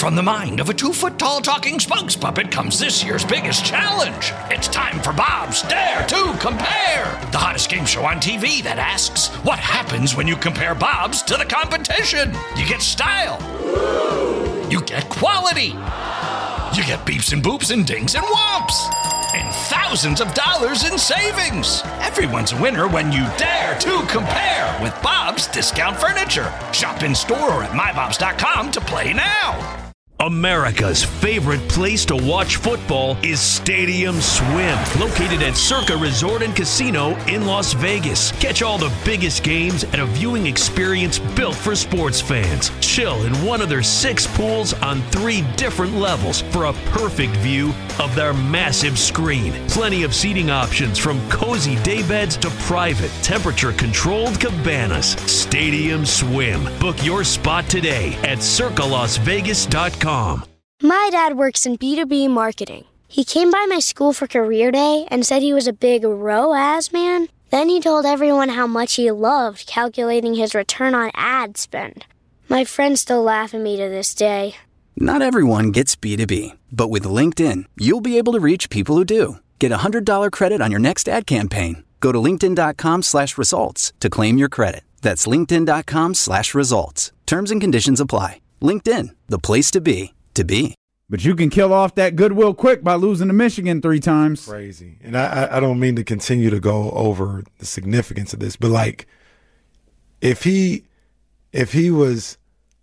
from the mind of a 2-foot-tall talking spokes puppet comes this year's biggest challenge. It's time for Bob's Dare to Compare, the hottest game show on TV that asks, what happens when you compare Bob's to the competition? You get style. You get quality. You get beeps and boops and dings and whomps. And thousands of dollars in savings. Everyone's a winner when you dare to compare with Bob's Discount Furniture. Shop in store or at mybobs.com to play now. America's favorite place to watch football is Stadium Swim, located at Circa Resort and Casino in Las Vegas. Catch all the biggest games at a viewing experience built for sports fans. Chill in one of their 6 pools on 3 different levels for a perfect view of their massive screen. Plenty of seating options from cozy daybeds to private, temperature-controlled cabanas. Stadium Swim. Book your spot today at circalasvegas.com. My dad works in B2B marketing. He came by my school for career day and said he was a big ROAS man. Then he told everyone how much he loved calculating his return on ad spend. My friends still laugh at me to this day. Not everyone gets B2B, but with LinkedIn, you'll be able to reach people who do. Get a $100 credit on your next ad campaign. Go to linkedin.com/results to claim your credit. That's linkedin.com/results. Terms and conditions apply. LinkedIn, the place to be, to be. But you can kill off that goodwill quick by losing to Michigan 3 times. Crazy. And I don't mean to continue to go over the significance of this, but like if he was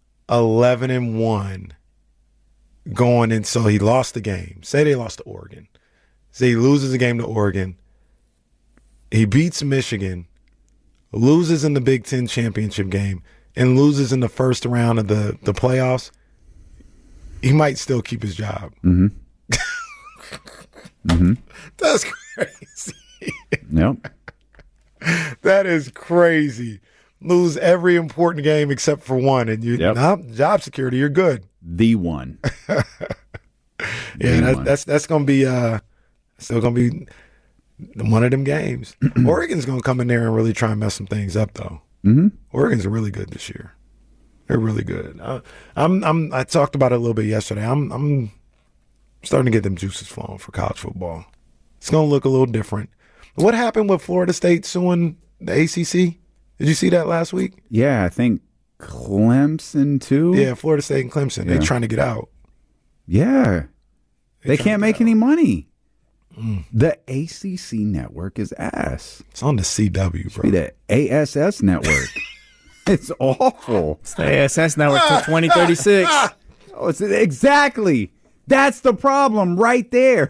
11-1 going in, so he lost the game. Say they lost to Oregon. Say he loses the game to Oregon. He beats Michigan, loses in the Big Ten championship game, and loses in the first round of the playoffs. He might still keep his job. Mm-hmm. Mm-hmm. That's crazy. Yep. That is crazy. Lose every important game except for one, and you job security, you're good. The one. Yeah, that's gonna be still gonna be one of them games. Oregon's gonna come in there and really try and mess some things up, though. Mm-hmm. Oregon's really good this year. They're really good. I talked about it a little bit yesterday. I'm starting to get them juices flowing for college football. It's gonna look a little different. What happened with Florida State suing the ACC? Did you see that last week? Yeah, I think Clemson too. Yeah, Florida State and Clemson. Yeah. They're trying to get out. Yeah. They can't make any money. The ACC network is ass. It's on the CW, bro. The ASS network. It's awful. It's the ASS network till 2036. Oh, exactly. That's the problem right there.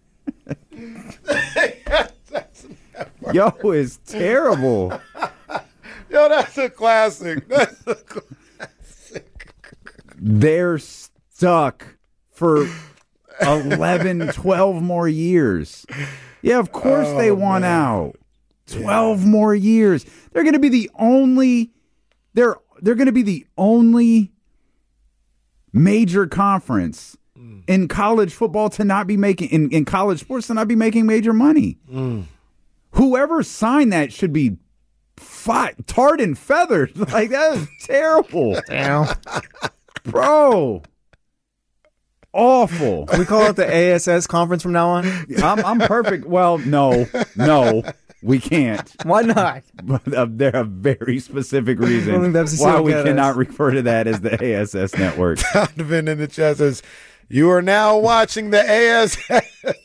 Yo, it's terrible. Yo, that's a classic. That's a classic. They're stuck for 11, 12 more years. Yeah, of course they want out. 12 more years. They're going to be the only they're going to be the only major conference in college football to not be making in college sports to not be making major money. Whoever signed that should be tarred and feathered. Like, that is terrible. Damn. Bro. Awful. Can we call it the ASS conference from now on? I'm perfect. Well, no, we can't. Why not? But there are very specific reasons why we cannot refer to that as the ASS network. Donovan in the chat says, you are now watching the ASS.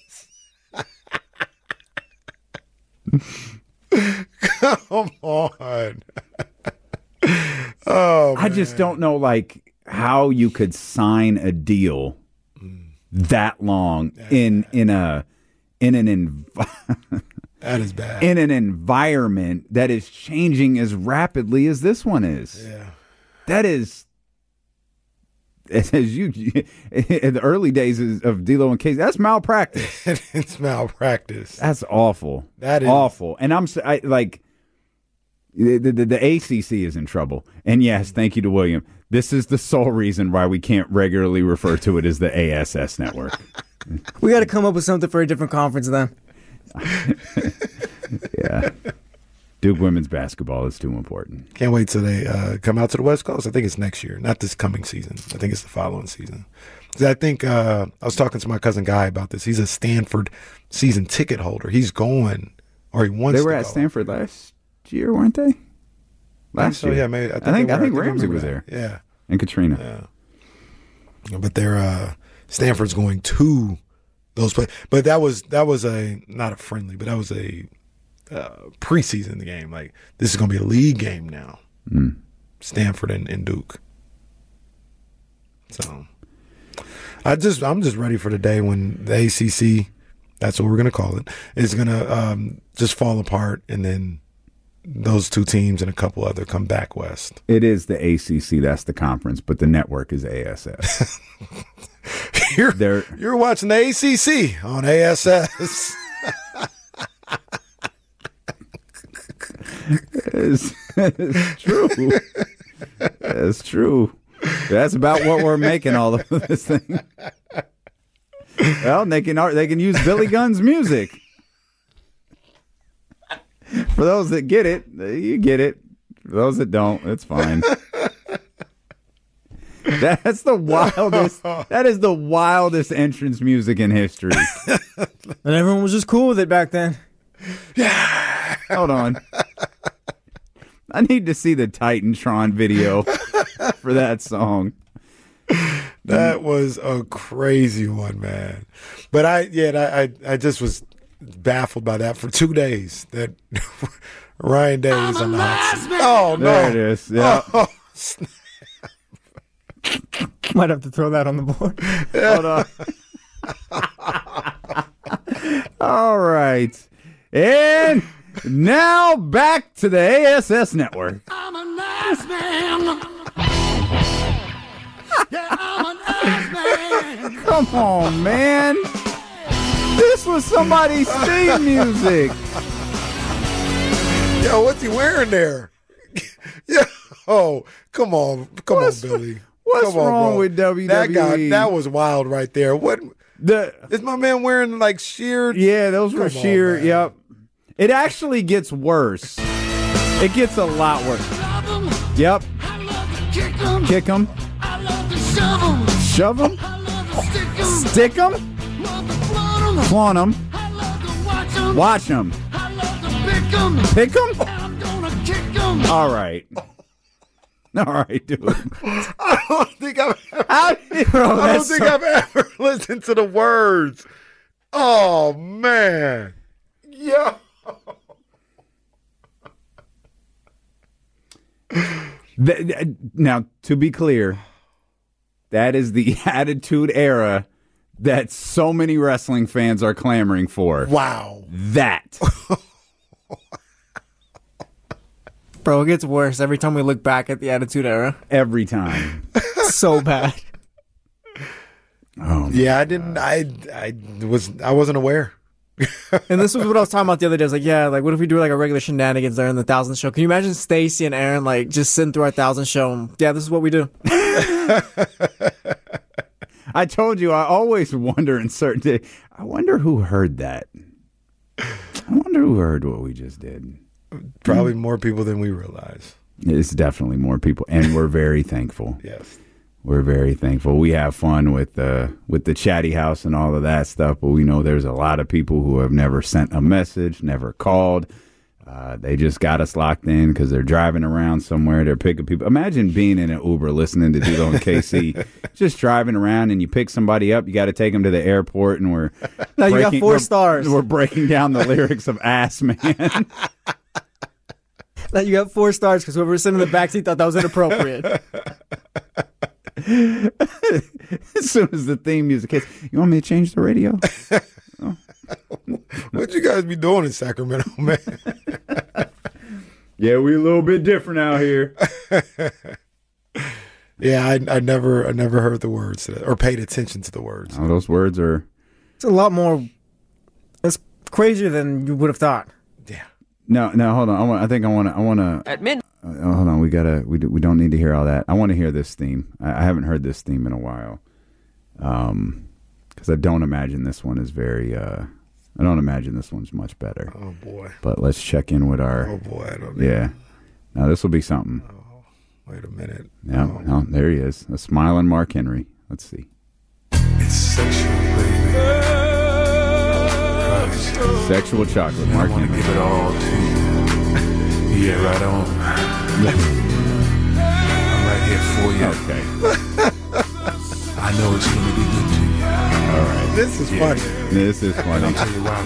Come on. Oh, I just don't know, like, how you could sign a deal that long in an that is bad. In an environment that is changing as rapidly as this one is. Yeah. That is, as you in the early days of D'Lo and Casey, that's malpractice. It's malpractice. That's awful. That is awful. And the ACC is in trouble. And yes, thank you to William. This is the sole reason why we can't regularly refer to it as the ASS network. We got to come up with something for a different conference then. Yeah. Duke women's basketball is too important. Can't wait till they come out to the West Coast. I think it's next year, not this coming season. I think it's the following season. 'Cause I think I was talking to my cousin Guy about this. He's a Stanford season ticket holder. He's going, or he wants to go. They were at Stanford last year, weren't they? Last year. Yeah, maybe. I think Ramsey was there. Yeah. And Katrina. Yeah. But they're Stanford's going to those places. But that was a not a friendly, but that was a preseason game. Like, this is going to be a league game now. Stanford and Duke. So I'm just ready for the day when the ACC, that's what we're going to call it, is going to just fall apart, and then those two teams and a couple other come back west. It is the ACC, that's the conference, but the network is ASS. You're watching the ACC on ASS. It's true. That's true. That's about what we're making all of this thing. Well, they can use Billy Gunn's music. For those that get it, you get it. For those that don't, it's fine. That's the wildest. That is the wildest entrance music in history. And everyone was just cool with it back then. Yeah. Hold on. I need to see the Titantron video for that song. That was a crazy one, man. But I just was baffled by that for 2 days. That Ryan Day is on the hot seat. Oh no, there it is. Yeah. Oh, Might have to throw that on the board. Hold on. All right. And now back to the ASS network. I'm a nice man. Yeah, I'm a nice man. Come on, man. This was somebody's theme music. yo, what's he wearing there? Yeah. Oh, come on, Billy. What's Come on, wrong bro. with WWE? That was wild right there. What is my man wearing? Like sheared? Yeah, those were Come on, sheer. man. Yep. It actually gets worse. It gets a lot worse. Yep. Kick them. Shove them. Stick them. Flaunt them. Watch them. Pick them. All right. All right, dude. I don't think I've ever, Bro, I don't think I've ever listened to the words. Oh man. Yeah. Now, to be clear, that is the attitude era that so many wrestling fans are clamoring for. Wow. That. Bro, it gets worse every time we look back at the Attitude Era. Every time. So bad. Oh, Yeah, I didn't. I wasn't aware. And this was what I was talking about the other day. I was like, yeah, like, what if we do like a regular shenanigans there in the 1,000 show? Can you imagine Stacy and Aaron like just sitting through our 1,000 show? And, yeah, this is what we do. I told you, I always wonder in certain days, I wonder who heard that. I wonder who heard what we just did. Probably more people than we realize. It's definitely more people, and we're very thankful. Yes. We're very thankful. We have fun with the chatty house and all of that stuff, but we know there's a lot of people who have never sent a message, never called. They just got us locked in because they're driving around somewhere. They're picking people. Imagine being in an Uber listening to Dudo and KC, just driving around, and you pick somebody up. You got to take them to the airport, and we're No, you got 4 stars. We're breaking down the lyrics of Ass Man. That you got 4 stars because whoever was sitting in the backseat thought that was inappropriate. As soon as the theme music hits, you want me to change the radio? What you guys be doing in Sacramento, man? Yeah, we a little bit different out here. Yeah, I never heard the words to that, or paid attention to the words. Oh, those words are. It's a lot more. It's crazier than you would have thought. Yeah. No, hold on. I want to. At midnight. Hold on. We don't need to hear all that. I want to hear this theme. I haven't heard this theme in a while. Because I don't imagine this one is very I don't imagine this one's much better. Oh, boy. But let's check in with our... Oh, boy. I don't know. Yeah. Now, this will be something. Oh, wait a minute. Yeah, no, there he is. A smiling Mark Henry. Let's see. It's sexual, baby. Sexual chocolate, Mark I want to Henry. give it all to you. Yeah, right on. I'm right here for you. Okay. I know it's going to be good to you. All right. This is funny. This is And I'll funny. tell you why,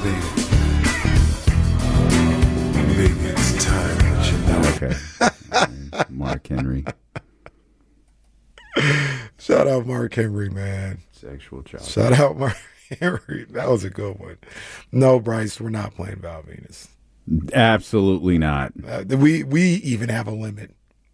baby. Baby, it's time that you know. Okay. Mark Henry. Shout out Mark Henry, man. Sexual chocolate. Shout out Mark Henry. That was a good one. No, Bryce, we're not playing Val Venus. Absolutely not. We even have a limit.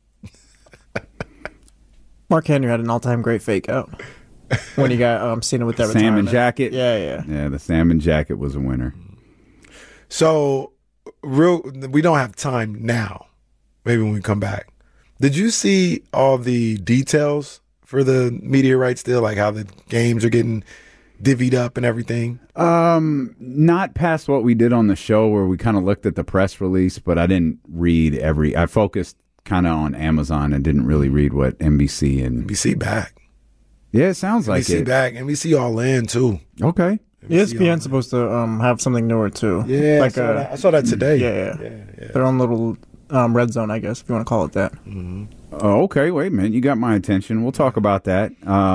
Mark Henry had an all-time great fake out when he got seen it with that Salmon retirement. jacket. Yeah. Yeah, the salmon jacket was a winner. So, we don't have time now. Maybe when we come back. Did you see all the details for the media rights deal, like how the games are getting divvied up and everything? Not past what we did on the show where we kind of looked at the press release, but I didn't read I focused kind of on Amazon and didn't really read what NBC and... NBC back. Yeah, it sounds like NBC it. back. NBC all in, too. Okay. ESPN's supposed to have something newer too. Yeah, like I saw that today. Yeah. Their own little red zone, I guess, if you want to call it that. Mm-hmm. Oh, okay. Wait a minute. You got my attention. We'll talk about that.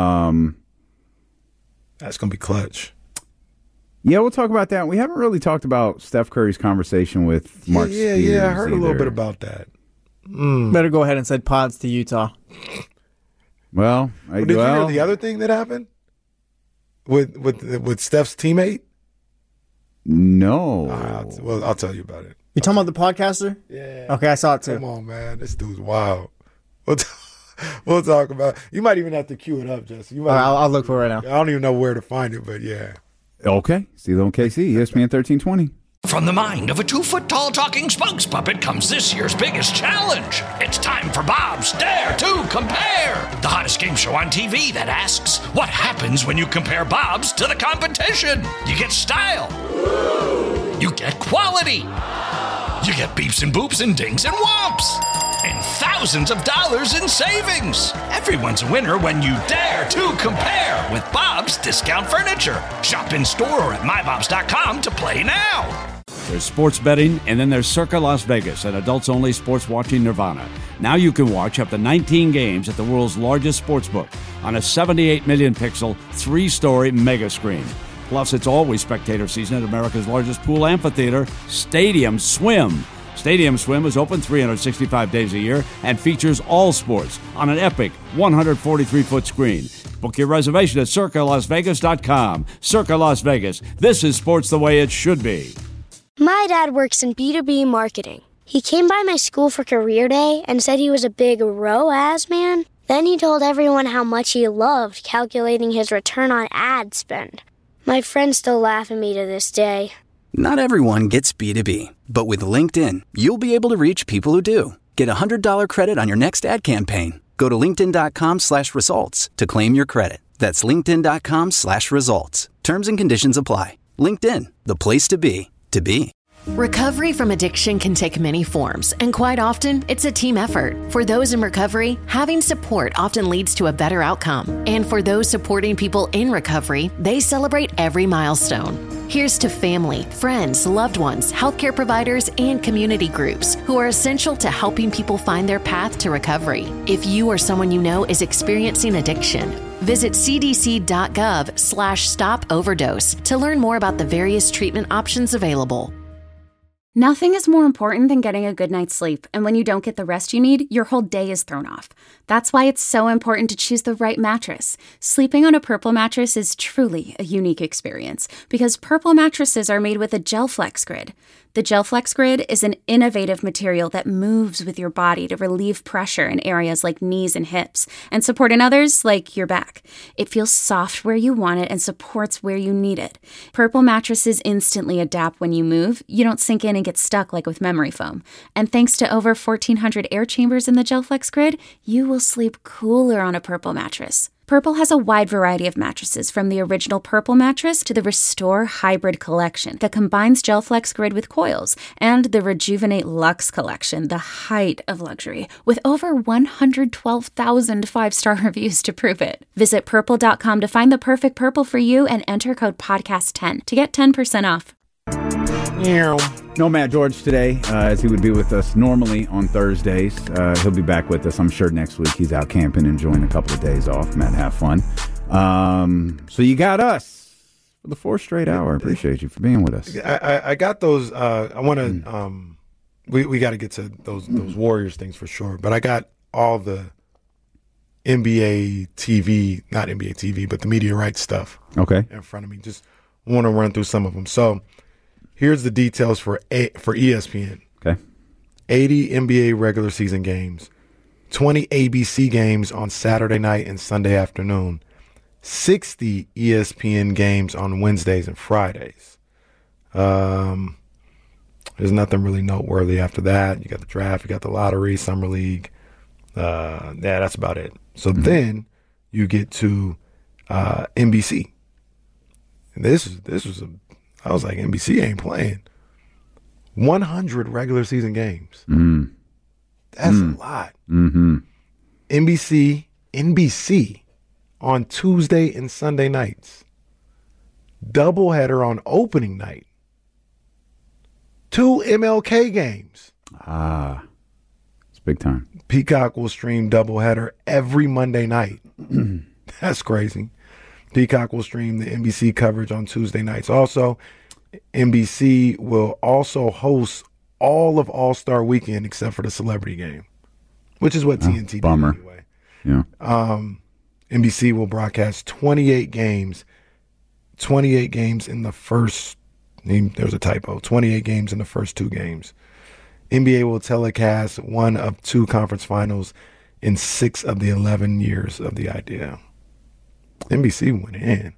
That's going to be clutch. Yeah, we'll talk about that. We haven't really talked about Steph Curry's conversation with Mark Spears. Yeah, I heard a little either. bit about that. Better go ahead and send pods to Utah. Well, Did you hear the other thing that happened with Steph's teammate? No. I'll tell you about it. You talking about the podcaster? Yeah. Okay, I saw it too. Come on, man. This dude's wild. We'll talk about it. You might even have to cue it up, Jesse. You might. I'll look for it right now. I don't even know where to find it, but yeah. Okay. CeeLo and KC, ESPN 1320. From the mind of a 2-foot-tall talking spokes puppet comes this year's biggest challenge. It's time for Bob's Dare to Compare, the hottest game show on TV that asks, what happens when you compare Bob's to the competition? You get style. You get quality. You get beeps and boops and dings and whomps. And thousands of dollars in savings. Everyone's a winner when you dare to compare with Bob's Discount Furniture. Shop in store or at mybobs.com to play now. There's sports betting, and then there's Circa Las Vegas, an adults-only sports watching nirvana. Now you can watch up to 19 games at the world's largest sportsbook on a 78 million pixel, 3-story mega screen. Plus, it's always spectator season at America's largest pool amphitheater, Stadium Swim. Stadium Swim is open 365 days a year and features all sports on an epic 143-foot screen. Book your reservation at CircaLasVegas.com. Circa Las Vegas. This is sports the way it should be. My dad works in B2B marketing. He came by my school for career day and said he was a big ROAS man. Then he told everyone how much he loved calculating his return on ad spend. My friends still laugh at me to this day. Not everyone gets B2B, but with LinkedIn, you'll be able to reach people who do. Get a $100 credit on your next ad campaign. Go to linkedin.com/results to claim your credit. That's linkedin.com/results. Terms and conditions apply. LinkedIn, the place to be, to be. Recovery from addiction can take many forms, and quite often, it's a team effort. For those in recovery, having support often leads to a better outcome. And for those supporting people in recovery, they celebrate every milestone. Here's to family, friends, loved ones, healthcare providers, and community groups who are essential to helping people find their path to recovery. If you or someone you know is experiencing addiction, visit cdc.gov/stop-overdose to learn more about the various treatment options available. Nothing is more important than getting a good night's sleep, and when you don't get the rest you need, your whole day is thrown off. That's why it's so important to choose the right mattress. Sleeping on a Purple mattress is truly a unique experience because Purple mattresses are made with a GelFlex Grid. The GelFlex Grid is an innovative material that moves with your body to relieve pressure in areas like knees and hips and support in others like your back. It feels soft where you want it and supports where you need it. Purple mattresses instantly adapt when you move. You don't sink in and get stuck like with memory foam. And thanks to over 1,400 air chambers in the GelFlex Grid, you will sleep cooler on a Purple mattress. Purple has a wide variety of mattresses, from the original Purple mattress to the Restore Hybrid collection that combines GelFlex Grid with coils, and the Rejuvenate Luxe collection, the height of luxury, with over 112,000 five-star reviews to prove it. Visit Purple.com to find the perfect Purple for you and enter code PODCAST10 to get 10% off. No Matt George today, as he would be with us normally on Thursdays. He'll be back with us, I'm sure, next week. He's out camping, enjoying a couple of days off. Matt, have fun. So you got us for the 4th straight hour. I appreciate you for being with us. I got those. I want to. We got to get to those Warriors things for sure. But I got all the NBA TV, not NBA TV, but the media rights stuff. Okay. In front of me. Just want to run through some of them. So here's the details for ESPN. Okay. 80 NBA regular season games, 20 ABC games on Saturday night and Sunday afternoon, 60 ESPN games on Wednesdays and Fridays. There's nothing really noteworthy after that. You got the draft, you got the lottery, summer league. Yeah, that's about it. So then you get to NBC. And I was like, NBC ain't playing. 100 regular season games. That's a lot. NBC on Tuesday and Sunday nights. Doubleheader on opening night. 2 MLK games. It's big time. Peacock will stream doubleheader every Monday night. That's crazy. Peacock will stream the NBC coverage on Tuesday nights. Also, NBC will also host all of All-Star Weekend except for the celebrity game, which is what TNT did anyway. Yeah. NBC will broadcast 28 games in the first, there's a typo, 28 games in the first 2 games. NBA will telecast 1 of 2 conference finals in 6 of the 11 years of the idea. NBC went in.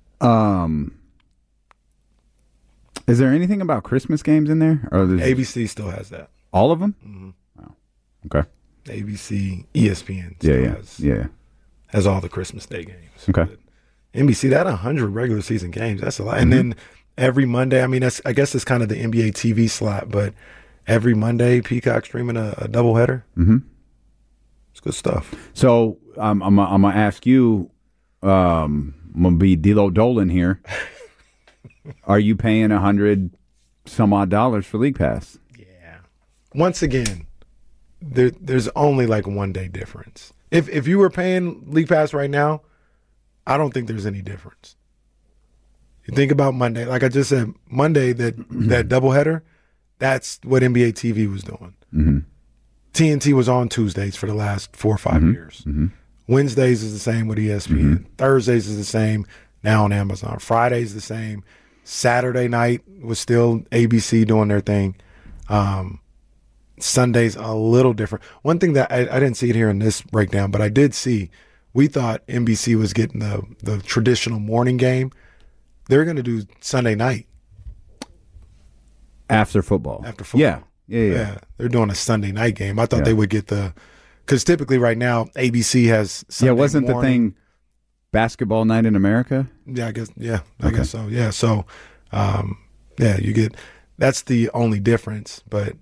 Is there anything about Christmas games in there? Or ABC still has that. All of them? Wow. Okay. ABC, ESPN still has all the Christmas Day games. Okay. But NBC, that 100 regular season games, that's a lot. And then every Monday, I guess it's kind of the NBA TV slot, but every Monday, Peacock streaming a doubleheader. It's good stuff. So I'm going to ask you, I'm going to be D'Lo Dolan here. Are you paying $100 some odd for League Pass? Yeah. Once again, there's only like 1 day difference. If you were paying League Pass right now, I don't think there's any difference. You think about Monday, like I just said, Monday that doubleheader, that's what NBA TV was doing. TNT was on Tuesdays for the last 4 or 5 years. Wednesdays is the same with ESPN. Thursdays is the same now on Amazon. Fridays the same. Saturday night was still ABC doing their thing. Sunday's a little different. One thing that I didn't see it here in this breakdown, but I did see, we thought NBC was getting the traditional morning game. They're going to do Sunday night. After football. Yeah. They're doing a Sunday night game. I thought they would get because typically right now ABC has Sunday wasn't morning. The thing Basketball Night in America? Yeah, I guess. Yeah, I guess so. Yeah, so you get, that's the only difference, but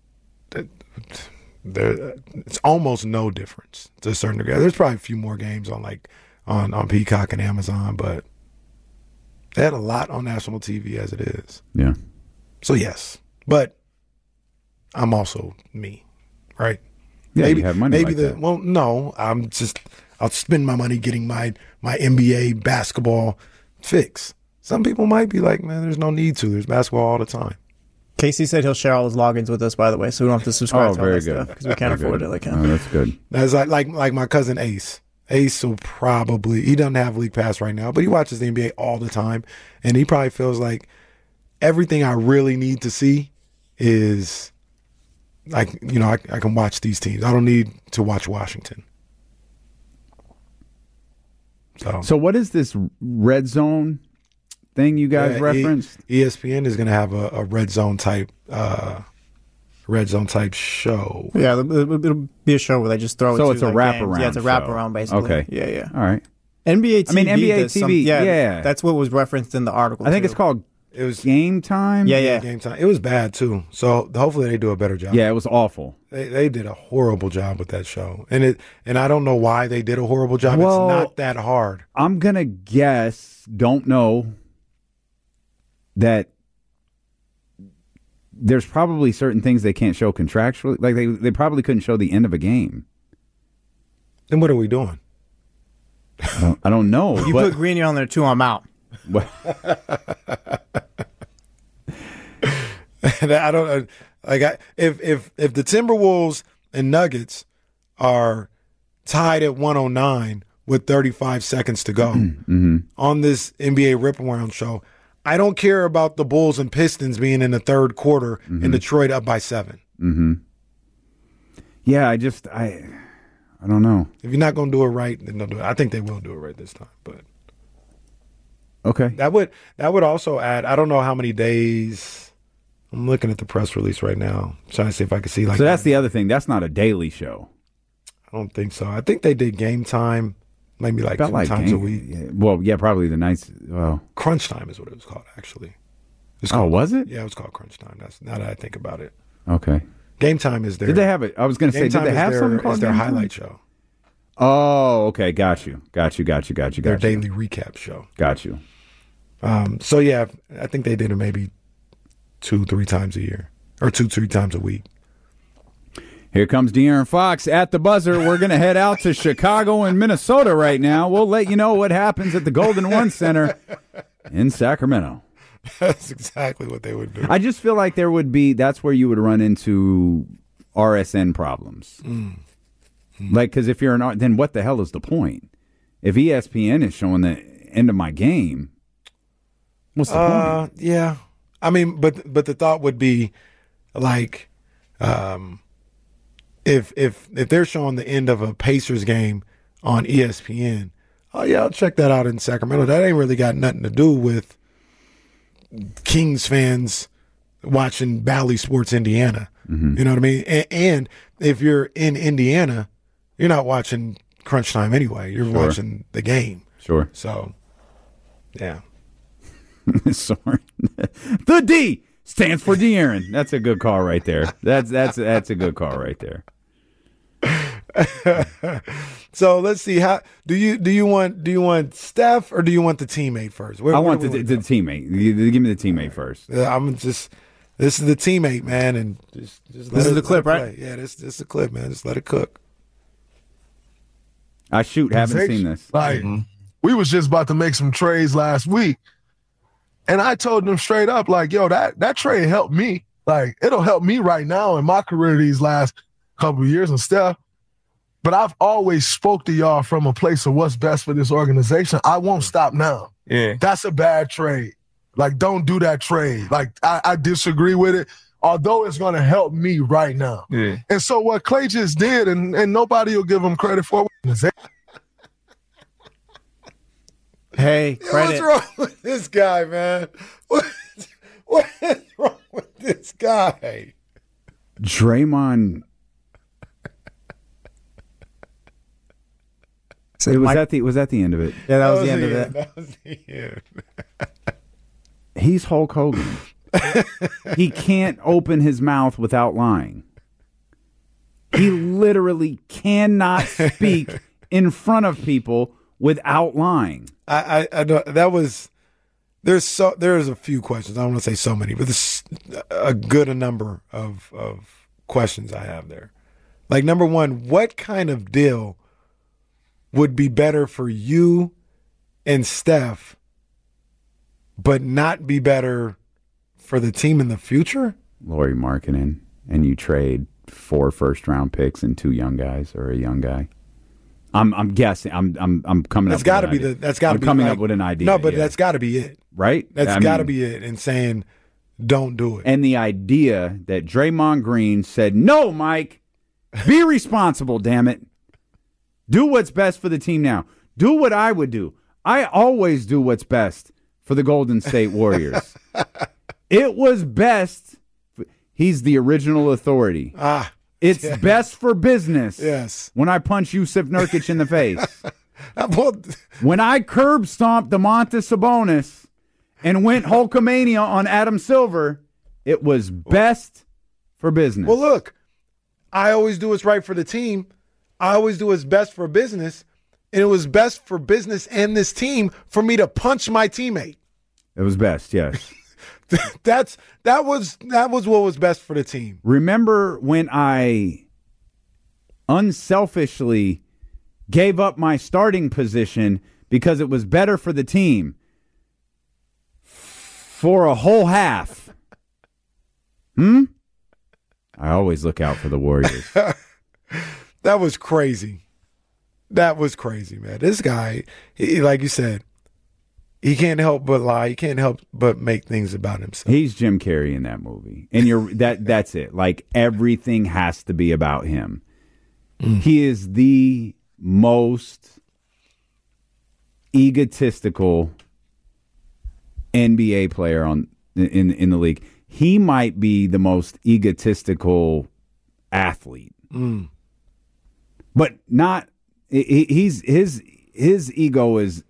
it's almost no difference to a certain degree. There's probably a few more games on Peacock and Amazon, but they had a lot on national TV as it is. Yeah. So yes, but I'm also me, right? Yeah, you have money like that. Well, no, I'll spend my money getting my NBA basketball fix. Some people might be like, man, there's no need to. There's basketball all the time. Casey said he'll share all his logins with us, by the way, so we don't have to subscribe to all that good. stuff because we can't afford it like him. Oh, that's good. That's like my cousin Ace. Ace will probably, he doesn't have League Pass right now, but he watches the NBA all the time, and he probably feels like everything I really need to see is like, I can watch these teams. I don't need to watch Washington. So what is this red zone thing you guys referenced? ESPN is going to have a red zone type show. Yeah, it'll be a show where they just throw it. So it's a wraparound. Yeah, it's a wraparound basically. Okay. Yeah. All right. NBA TV. NBA TV. Yeah, that's what was referenced in the article. I think it's called. It was Game Time. Yeah. Game Time. It was bad too. So hopefully they do a better job. Yeah, it was awful. They did a horrible job with that show, and I don't know why they did a horrible job. Well, it's not that hard. I'm gonna guess. Don't know that there's probably certain things they can't show contractually. Like they probably couldn't show the end of a game. Then what are we doing? I don't know. You put Greeny on there too, I'm out. I don't if the Timberwolves and Nuggets are tied at 109 with 35 seconds to go on this NBA Rip Around show, I don't care about the Bulls and Pistons being in the third quarter and Detroit up by 7. Yeah, I don't know. If you're not going to do it right, then don't do it. I think they will do it right this time, but okay. That would also add. I don't know how many days. I'm looking at the press release right now, trying to see if I can see So that's the other thing. That's not a daily show. I don't think so. I think they did Game Time, maybe like 2 times a week. Well, yeah, probably the nights. Well, Crunch Time is what it was called, actually. Was it? Yeah, it was called Crunch Time. That's now that I think about it. Okay. Game Time is there. Did they have it? I was going to say, did they have something called It's their Game Time? highlight show. Oh, okay. Got you. Their daily recap show. Got you. So yeah, I think they did it maybe 2-3 times a year, or 2-3 times a week. Here comes De'Aaron Fox at the buzzer. We're going to head out to Chicago and Minnesota right now. We'll let you know what happens at the Golden One Center in Sacramento. That's exactly what they would do. I just feel like that's where you would run into RSN problems. Like, because if you're then what the hell is the point? If ESPN is showing the end of my game, what's the point? Yeah. I mean, but the thought would be like, if they're showing the end of a Pacers game on ESPN, oh yeah, I'll check that out in Sacramento. That ain't really got nothing to do with Kings fans watching Bally Sports Indiana. You know what I mean? And if you're in Indiana, you're not watching Crunch Time anyway. You're watching the game. Sure. So, yeah. Sorry. The D stands for De'Aaron. That's a good call right there. That's a good call right there. So let's see. How do you want Steph or do you want the teammate first? I want the teammate. Give me the teammate first. This is the teammate, man, and just this is the clip, right? Yeah, this is the clip, man. Just let it cook. Haven't seen this. Like, we was just about to make some trades last week, and I told them straight up, like, yo, that trade helped me. Like, it'll help me right now in my career these last couple of years and stuff. But I've always spoke to y'all from a place of what's best for this organization. I won't stop now. Yeah, that's a bad trade. Like, don't do that trade. Like, I disagree with it, although it's going to help me right now. Yeah. And so what Clay just did, and nobody will give him credit for it. Hey, credit. What's wrong with this guy, man? What is wrong with this guy? Draymond. Was that the end of it? Yeah, that was the end of it. That was the end. He's Hulk Hogan. He can't open his mouth without lying. He literally cannot speak in front of people without lying. I know that was there's a few questions. I don't want to say so many, but there's a good number of questions I have there. Like, number one, what kind of deal would be better for you and Steph, but not be better for the team in the future? Lauri Markkanen, and you trade 4 first-round picks and 2 young guys or a young guy. I'm guessing. I'm coming that's up. Got to be the. That's got to be coming like, up with an idea. No, but that's got to be it, right? That's got to be it. And saying, don't do it. And the idea that Draymond Green said, "No, Mike, be responsible. Damn it, do what's best for the team now. Do what I would do. I always do what's best for the Golden State Warriors. It was best. He's the original authority. It's best for business. Yes. When I punch Yusuf Nurkic in the face. When I curb stomped Domantas Sabonis and went Hulkamania on Adam Silver, it was best for business. Well, look, I always do what's right for the team. I always do what's best for business. And it was best for business and this team for me to punch my teammate. It was best, yes. that was what was best for the team. Remember when I unselfishly gave up my starting position because it was better for the team for a whole half? I always look out for the Warriors. That was crazy. That was crazy, man. This guy, like you said, he can't help but lie. He can't help but make things about himself. He's Jim Carrey in that movie. And that's it. Like, everything has to be about him. He is the most egotistical NBA player in the league. He might be the most egotistical athlete. But not his ego is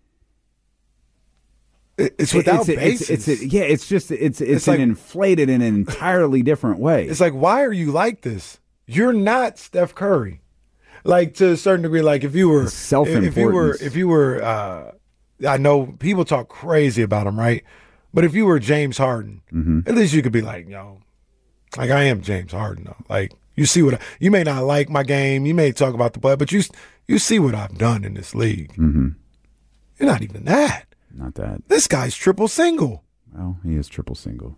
it's without basis. It's like, inflated in an entirely different way. It's like, why are you like this? You're not Steph Curry. Like, to a certain degree, like if you were self-importance. if you were I know people talk crazy about him, right? But if you were James Harden, at least you could be like, yo, like, I am James Harden though. Like, you see you may not like my game, you may talk about the play, but you see what I've done in this league. You're not even that. Not that. This guy's triple single. Well, he is triple single.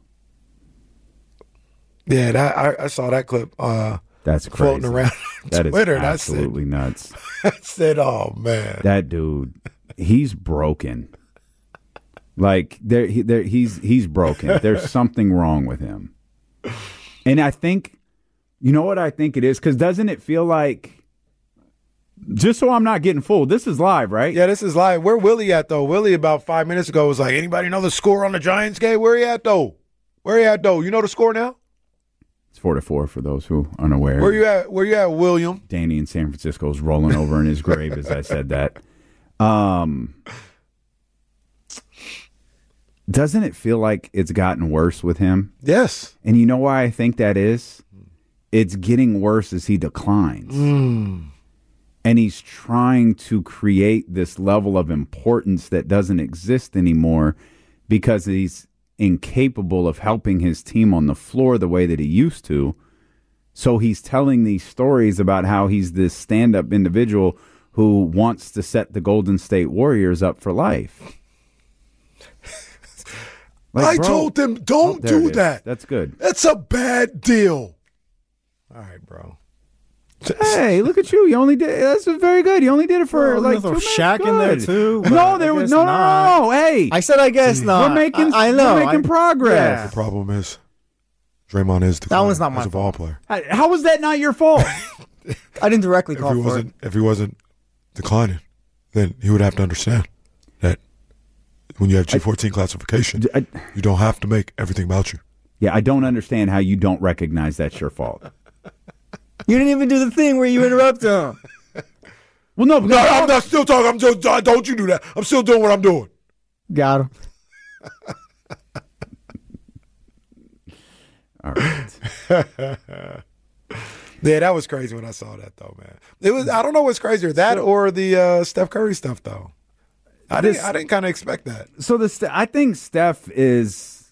Yeah, I saw that clip. That's crazy. Floating around on Twitter. Is absolutely nuts. I said, oh, man. That dude, he's broken. Like, he's broken. There's something wrong with him. And I think, you know what I think it is? Because doesn't it feel like, just so I'm not getting fooled, this is live, right? Yeah, this is live. Where Willie at, though? Willie, about 5 minutes ago, was like, anybody know the score on the Giants game? Where he at, though? You know the score now? It's 4-4 for those who are unaware. Where you at, William? Danny in San Francisco is rolling over in his grave as I said that. Doesn't it feel like it's gotten worse with him? Yes. And you know why I think that is? It's getting worse as he declines. And he's trying to create this level of importance that doesn't exist anymore because he's incapable of helping his team on the floor the way that he used to. So he's telling these stories about how he's this stand-up individual who wants to set the Golden State Warriors up for life. Like, I told them, don't do that. That's good. That's a bad deal. All right, bro. Hey, look at you. You only did. That's very good. You only did it for like 2 minutes. Shaq in there too. No, there was no. Hey, I said I guess not. We're making. I know. We're making progress. Yeah. The problem is, Draymond is the that one's not my as a ball player. How was that not your fault? I didn't directly call for it. If he wasn't declining, then he would have to understand that when you have G14 classification, you don't have to make everything about you. Yeah, I don't understand how you don't recognize that's your fault. You didn't even do the thing where you interrupt him. Well, no, I'm not still talking. Don't you do that. I'm still doing what I'm doing. Got him. All right. Yeah, that was crazy when I saw that, though, man. It was. I don't know what's crazier, that or the Steph Curry stuff, though. I didn't kind of expect that. So I think Steph is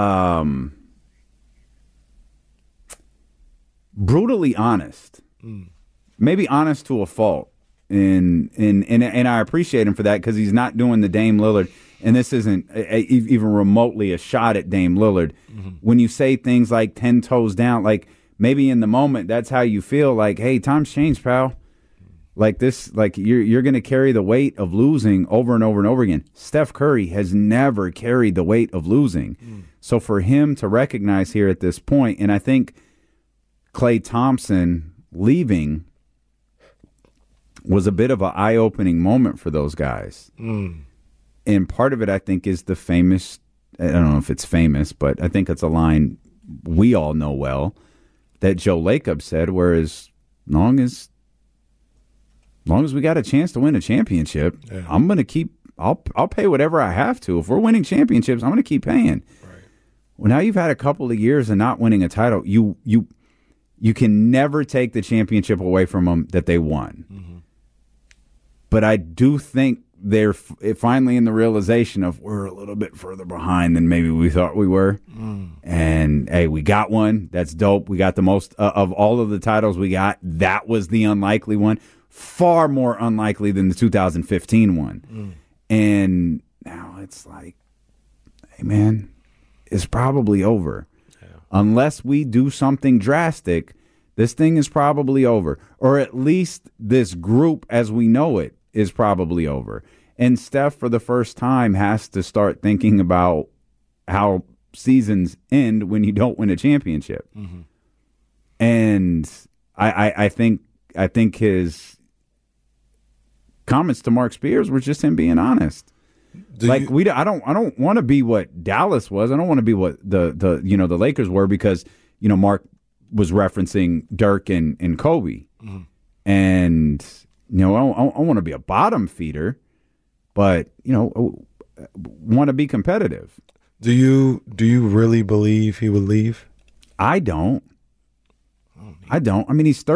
brutally honest, maybe honest to a fault, and I appreciate him for that because he's not doing the Dame Lillard, and this isn't even remotely a shot at Dame Lillard. When you say things like 10 toes down, like maybe in the moment that's how you feel, like, hey, times change, pal. Like this, like you're going to carry the weight of losing over and over and over again. Steph Curry has never carried the weight of losing. So for him to recognize here at this point, and I think Klay Thompson leaving was a bit of an eye-opening moment for those guys. And part of it, I think, is the famous, I don't know if it's famous, but I think it's a line we all know well that Joe Lacob said, where as long as As long as we got a chance to win a championship, I'm going to keep. I'll pay whatever I have to. If we're winning championships, I'm going to keep paying. Right. Well, now you've had a couple of years of not winning a title. You can never take the championship away from them that they won. Mm-hmm. But I do think they're finally in the realization of we're a little bit further behind than maybe we thought we were. And, hey, we got one. That's dope. We got the most of all of the titles we got. That was the unlikely one. Far more unlikely than the 2015 one. And now it's like, hey, man, it's probably over. Yeah. Unless we do something drastic, this thing is probably over. Or at least this group as we know it is probably over. And Steph, for the first time, has to start thinking about how seasons end when you don't win a championship. Mm-hmm. And I think his comments to Mark Spears were just him being honest. I don't want to be what Dallas was. I don't want to be what the Lakers were, because Mark was referencing Dirk and Kobe, and I want to be a bottom feeder, but want to be competitive. Do you really believe he would leave? I don't. I mean, he's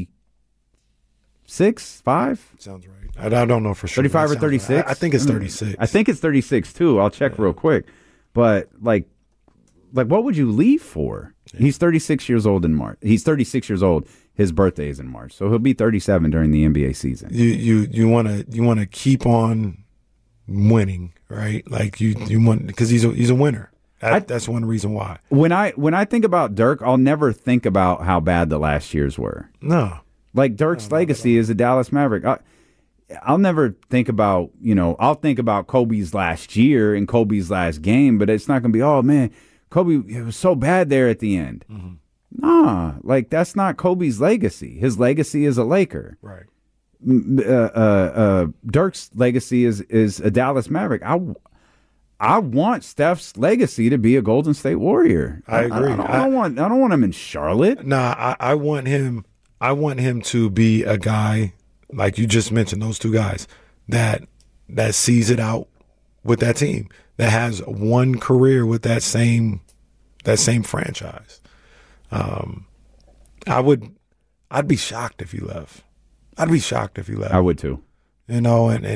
36, 5? Sounds right. I don't know for sure. 35 or 36? Right. I think it's 36. I think it's 36 too. I'll check real quick. But like what would you leave for? Yeah. He's 36 years old in March. He's 36 years old. His birthday is in March, so he'll be 37 during the NBA season. You want to keep on winning, right? Like you want, because he's a winner. That's one reason why. When I think about Dirk, I'll never think about how bad the last years were. No. Like Dirk's legacy is a Dallas Maverick. I'll never think about, I'll think about Kobe's last year and Kobe's last game, but it's not going to be, oh, man, Kobe, it was so bad there at the end. Mm-hmm. Nah, like that's not Kobe's legacy. His legacy is a Laker. Right. Dirk's legacy is a Dallas Maverick. I want Steph's legacy to be a Golden State Warrior. I agree. I don't want him in Charlotte. Nah, I want him to be a guy, like you just mentioned, those two guys that sees it out with that team, that has one career with that same franchise. I'd be shocked if he left. I would too. And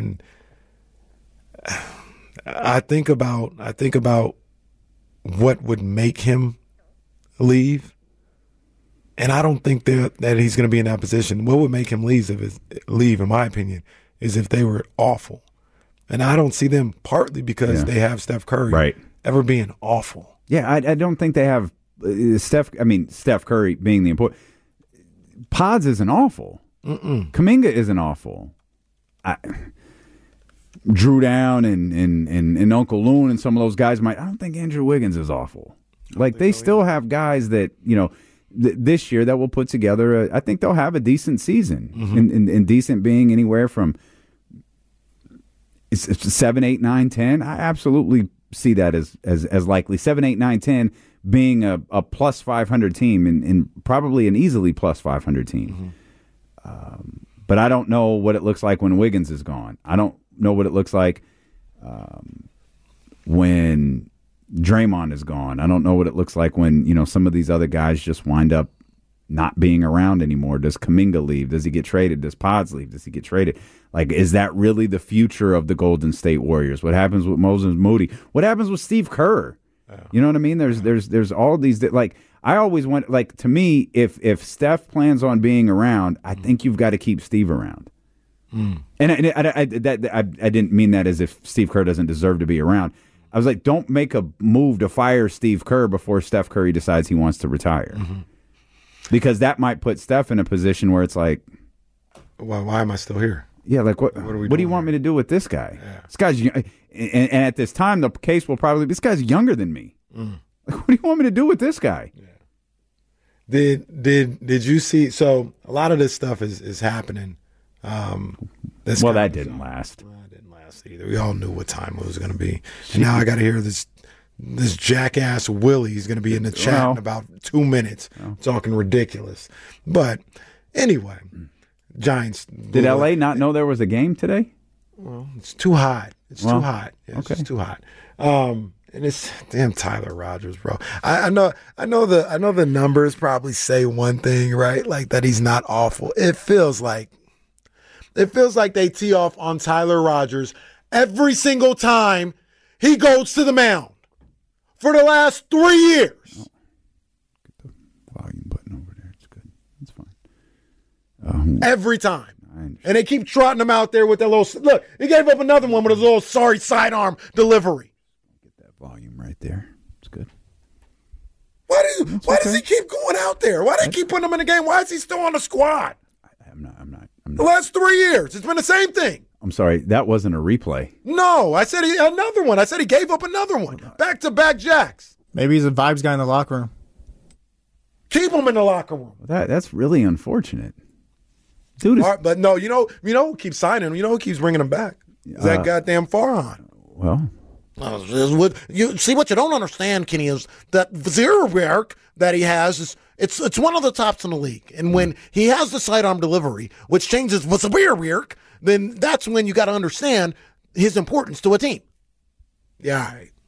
I think about what would make him leave. And I don't think that he's going to be in that position. What would make him leave, in my opinion, is if they were awful. And I don't see them, partly because they have Steph Curry, ever being awful. Yeah, I don't think they have Steph Curry being the important. Pods isn't awful. Kuminga isn't awful. Drew Down and Uncle Loon and some of those guys I don't think Andrew Wiggins is awful. Like they still have guys that, this year that will put together, I think they'll have a decent season. And decent being anywhere from 7, 8, 9, 10. I absolutely see that as likely. 7, 8, 9, 10 being a plus 500 team and probably an easily plus 500 team. But I don't know what it looks like when Wiggins is gone. I don't know what it looks like when Draymond is gone. I don't know what it looks like when, some of these other guys just wind up not being around anymore. Does Kuminga leave? Does he get traded? Does Pods leave? Does he get traded? Like, is that really the future of the Golden State Warriors? What happens with Moses Moody? What happens with Steve Kerr? You know what I mean? There's all these, like, I always want, like, to me, if Steph plans on being around, I think you've got to keep Steve around. And I didn't mean that as if Steve Kerr doesn't deserve to be around. I was like, don't make a move to fire Steve Kerr before Steph Curry decides he wants to retire. Because that might put Steph in a position where it's like, why am I still here? Yeah, like what do you want me to do with this guy? Yeah. This guy's and at this time the case will probably be, this guy's younger than me. Like, what do you want me to do with this guy? Yeah. Did you see? So a lot of this stuff is happening. That didn't last. Well, it didn't last either. We all knew what time it was going to be, and now I got to hear this jackass Willie is going to be in the chat in about 2 minutes, talking ridiculous. But anyway, Giants. Did LA not know there was a game today? Well, it's too hot. It's too hot. Yeah, it's okay. just too hot. And it's damn Tyler Rogers, bro. I know the numbers probably say one thing, right? Like that he's not awful. It feels like they tee off on Tyler Rogers every single time he goes to the mound for the last 3 years. Get the volume button over there. It's good. It's fine. Every time. And they keep trotting him out there with that little. Look, he gave up another one with a little sorry sidearm delivery. Get that volume right there. It's good. Why does he keep going out there? Why do they keep putting him in the game? Why is he still on the squad? I'm not. The last 3 years, it's been the same thing. I'm sorry. That wasn't a replay. No, I said another one. I said he gave up another one. Back-to-back jacks. Maybe he's a vibes guy in the locker room. Keep him in the locker room. That's really unfortunate. Dude, but no, you know who keeps signing him? You know who keeps bringing him back? Is that goddamn Farhan. Well, you see what you don't understand, Kenny, is that the zero work that he has is it's one of the tops in the league. And when he has the sidearm delivery, which changes what's a weird work, then that's when you got to understand his importance to a team. Yeah. All right.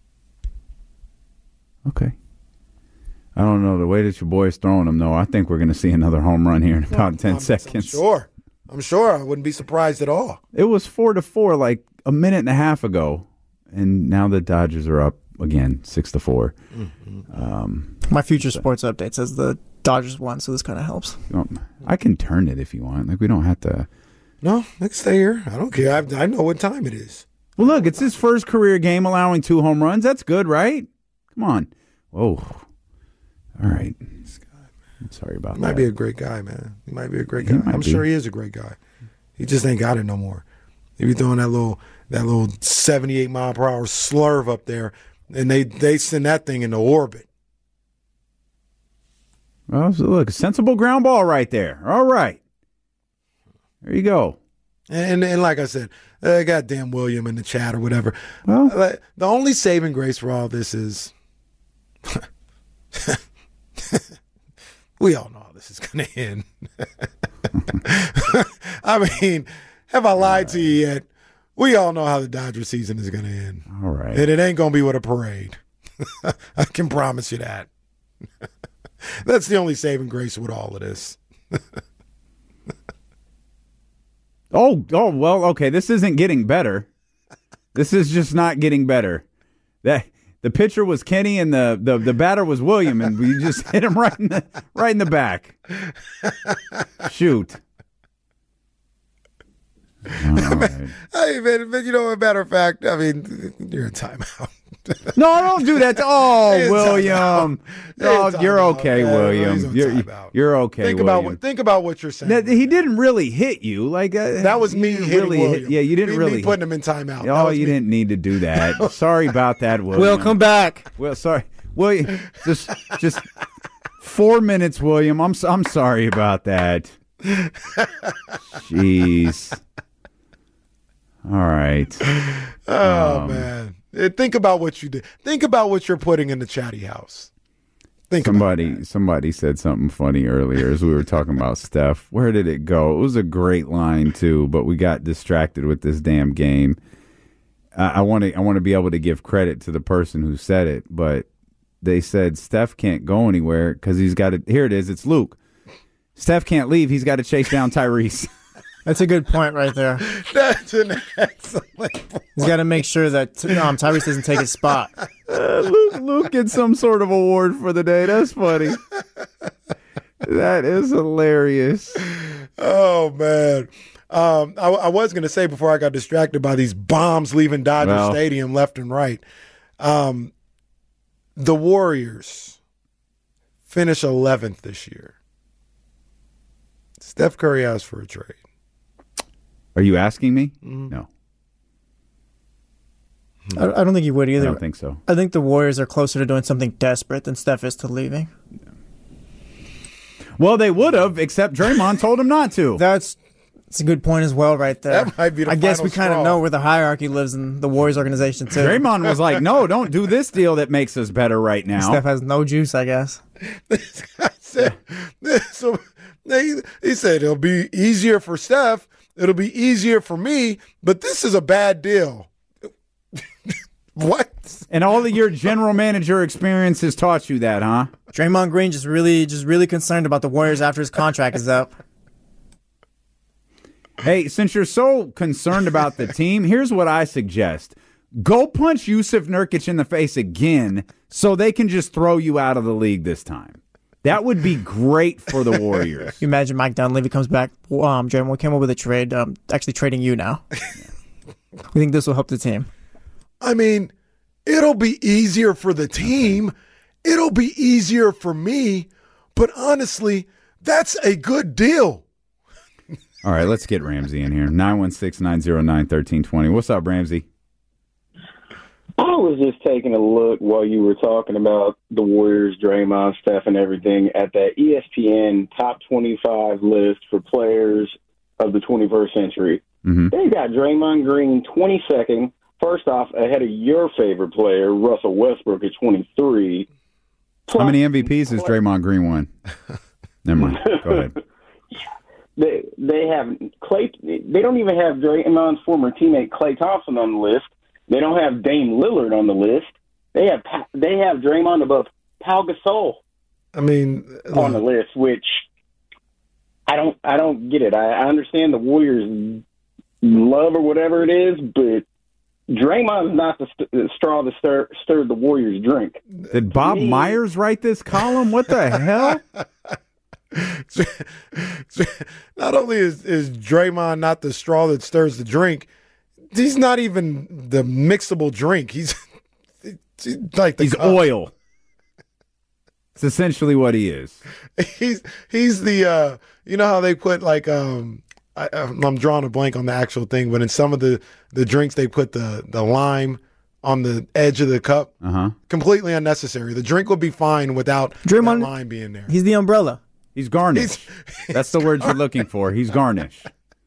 Okay. I don't know the way that your boy's throwing him, though. I think we're going to see another home run here in about 10 seconds. I'm sure. I wouldn't be surprised at all. It was 4-4 like a minute and a half ago, and now the Dodgers are up again, 6-4. Mm-hmm. My future sports update says the Dodgers won, so this kind of helps. I can turn it if you want. Like we don't have to. No, let's stay here. I don't care. I know what time it is. Well, look, it's his first career game allowing 2 home runs. That's good, right? Come on. Whoa. All right. I'm sorry about that. He might be a great guy, man. He might be a great guy. I'm sure he is a great guy. He just ain't got it no more. He be throwing that little 78 mile per hour slurve up there, and they send that thing into orbit. Well, so look, a sensible ground ball right there. All right. There you go. And like I said, goddamn William in the chat or whatever. Well, the only saving grace for all this is we all know how this is going to end. I mean, have I lied to you yet? We all know how the Dodger season is going to end. All right. And it ain't going to be with a parade. I can promise you that. That's the only saving grace with all of this. Oh, well, okay. This isn't getting better. This is just not getting better. The pitcher was Kenny and the batter was William, and we just hit him right in the back. Shoot. Right. Hey, man, you know, as a matter of fact, I mean, you're in timeout. No, don't do that. William. Oh, you're okay, William. You're okay, William. Think about what you're saying. He didn't really hit you. Like that was me hitting William. Yeah, you didn't really me putting him in timeout. Oh, you didn't need to do that. Sorry about that, William. Will, come back. Well, sorry, William. Just 4 minutes, William. I'm sorry about that. Jeez. All right. Oh man. Think about what you did. Think about what you're putting in the chatty house. Somebody said something funny earlier as we were talking about Steph. Where did it go? It was a great line too, but we got distracted with this damn game. I want to be able to give credit to the person who said it, but they said Steph can't go anywhere because he's got to. Here it is. It's Luke. Steph can't leave. He's got to chase down Tyrese. That's a good point right there. That's an excellent point. He's got to make sure that Tyrese doesn't take his spot. Luke gets some sort of award for the day. That's funny. That is hilarious. Oh, man. I was going to say before I got distracted by these bombs leaving Dodger Stadium left and right. The Warriors finish 11th this year. Steph Curry asked for a trade. Are you asking me? Mm-hmm. No. I don't think he would either. I don't think so. I think the Warriors are closer to doing something desperate than Steph is to leaving. Well, they would have, except Draymond told him not to. That's a good point as well right there. That might be the I guess final we kind of straw. know where the hierarchy lives in the Warriors organization, too. Draymond was like, no, don't do this deal that makes us better right now. Steph has no juice, I guess. This guy said, so He said it'll be easier for Steph. It'll be easier for me, but this is a bad deal. What? And all of your general manager experience has taught you that, huh? Draymond Green just really concerned about the Warriors after his contract is up. Hey, since you're so concerned about the team, here's what I suggest. Go punch Yusuf Nurkic in the face again so they can just throw you out of the league this time. That would be great for the Warriors. You imagine Mike Dunleavy comes back. Draymond came up with a trade, actually trading you now. We think this will help the team. I mean, it'll be easier for the team. It'll be easier for me. But honestly, that's a good deal. All right, let's get Ramsey in here. 916-909-1320. What's up, Ramsey? I was just taking a look while you were talking about the Warriors, Draymond, Steph, and everything at that ESPN top 25 list for players of the 21st century. Mm-hmm. They got Draymond Green 22nd. First off, ahead of your favorite player, Russell Westbrook, at 23. How many MVPs has Draymond Green won? Never mind. Go ahead. They have Clay. They don't even have Draymond's former teammate Klay Thompson on the list. They don't have Dame Lillard on the list. They have Draymond above Pau Gasol. I mean, on the list, which I don't get it. I understand the Warriors' love or whatever it is, but Draymond's not the straw that stirred the Warriors' drink. Did Bob Myers write this column? What the hell? Not only is Draymond not the straw that stirs the drink, he's not even the mixable drink. He's like he's oil. It's essentially what he is. He's the you know how they put like I'm drawing a blank on the actual thing, but in some of the drinks they put the lime on the edge of the cup. Completely unnecessary. The drink would be fine without Draymond, that lime being there. He's the umbrella. He's garnish. That's the word you're looking for. He's garnish.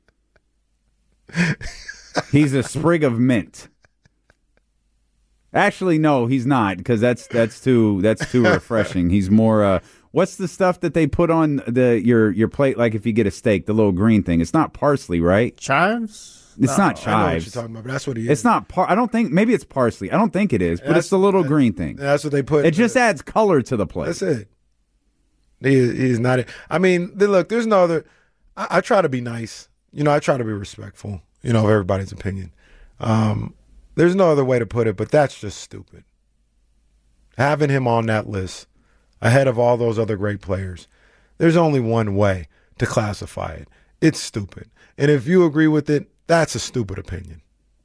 He's a sprig of mint. Actually, no, he's not, because that's too refreshing. He's more. What's the stuff that they put on your plate? Like if you get a steak, the little green thing. It's not parsley, right? Chives? It's not chives. I know what you're talking about, but that's what he is. It's not. I don't think. Maybe it's parsley. I don't think it is, but it's the little green thing. That's what they put. It just adds color to the plate. That's it. He's not. I mean, look. There's no other. I try to be nice. I try to be respectful. Of everybody's opinion. There's no other way to put it, but that's just stupid. Having him on that list ahead of all those other great players, there's only one way to classify it. It's stupid. And if you agree with it, that's a stupid opinion.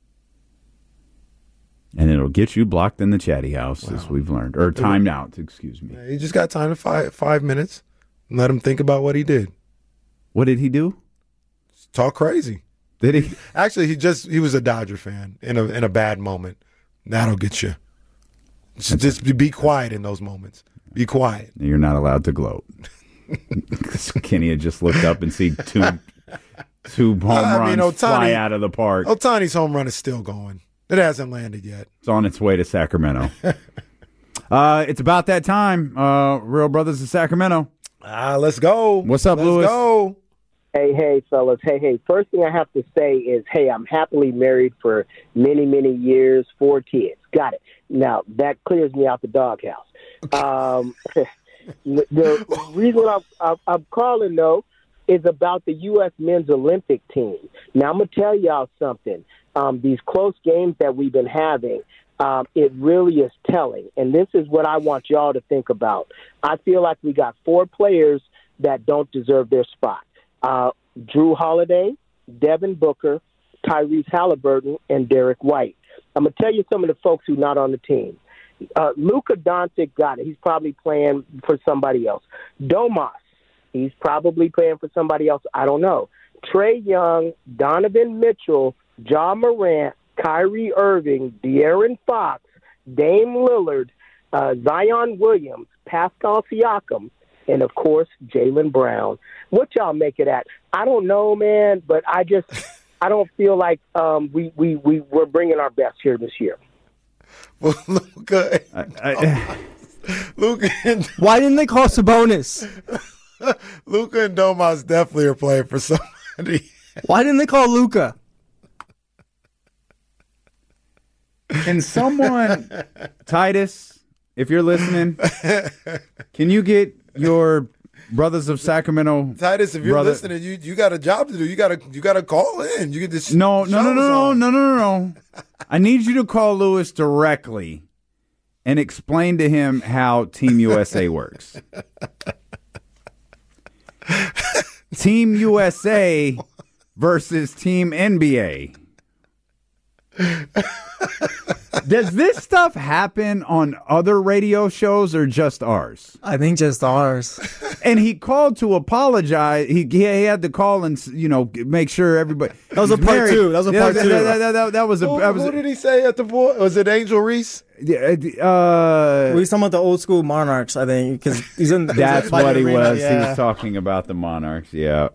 And it'll get you blocked in the chatty house, as we've learned. Or timed out, excuse me. He just got time to 5 minutes and let him think about what he did. What did he do? Talk crazy. Did he? Actually, he was a Dodger fan in a bad moment. That'll get you. Just be quiet in those moments. Be quiet. You're not allowed to gloat. Kenny had just looked up and see two home runs fly out of the park. Ohtani's home run is still going. It hasn't landed yet. It's on its way to Sacramento. It's about that time. Real Brothers of Sacramento. Let's go. What's up, Louis? Let's go. Hey, fellas. Hey. First thing I have to say is, I'm happily married for many, many years, 4 kids. Got it. Now, that clears me out the doghouse. The reason I'm calling, though, is about the U.S. men's Olympic team. Now, I'm going to tell y'all something. These close games that we've been having, it really is telling. And this is what I want y'all to think about. I feel like we got 4 players that don't deserve their spot. Drew Holiday, Devin Booker, Tyrese Halliburton, and Derek White. I'm going to tell you some of the folks who are not on the team. Luka Doncic got it. He's probably playing for somebody else. Domas, he's probably playing for somebody else. I don't know. Trae Young, Donovan Mitchell, Ja Morant, Kyrie Irving, De'Aaron Fox, Dame Lillard, Zion Williams, Pascal Siakam, and, of course, Jaylen Brown. What y'all make it at? I don't know, man, but I don't feel like we're bringing our best here this year. Well, Luka. Why didn't they call Sabonis? Luka and Domas definitely are playing for somebody. Why didn't they call Luka? Can someone, Titus, if you're listening, can you get your Brothers of Sacramento? Titus, if you're listening, you got a job to do. You got to call in. You get this. No. I need you to call Lewis directly and explain to him how Team USA works. Team USA versus Team NBA. Does this stuff happen on other radio shows or just ours? I think just ours. And he called to apologize. He had to call and make sure everybody. That was a part two. That was Who did he say at the board? Was it Angel Reese? We were talking about the old school Monarchs, I think, because he's in. That's what he was. Yeah. He was talking about the Monarchs. Yep.